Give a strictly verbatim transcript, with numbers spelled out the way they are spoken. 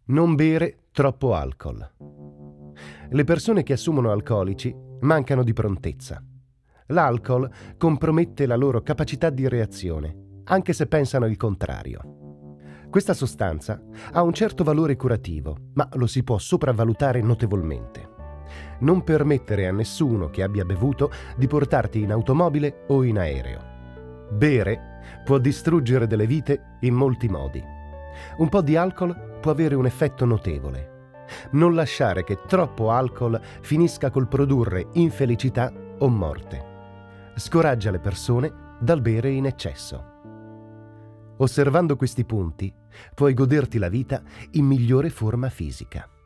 Non bere troppo alcol. Le persone che assumono alcolici mancano di prontezza. L'alcol compromette la loro capacità di reazione, anche se pensano il contrario. Questa sostanza ha un certo valore curativo, ma lo si può sopravvalutare notevolmente. Non permettere a nessuno che abbia bevuto di portarti in automobile o in aereo. Bere può distruggere delle vite in molti modi. Un po' di alcol può avere un effetto notevole. Non lasciare che troppo alcol finisca col produrre infelicità o morte. Scoraggia le persone dal bere in eccesso. Osservando questi punti, puoi goderti la vita in migliore forma fisica.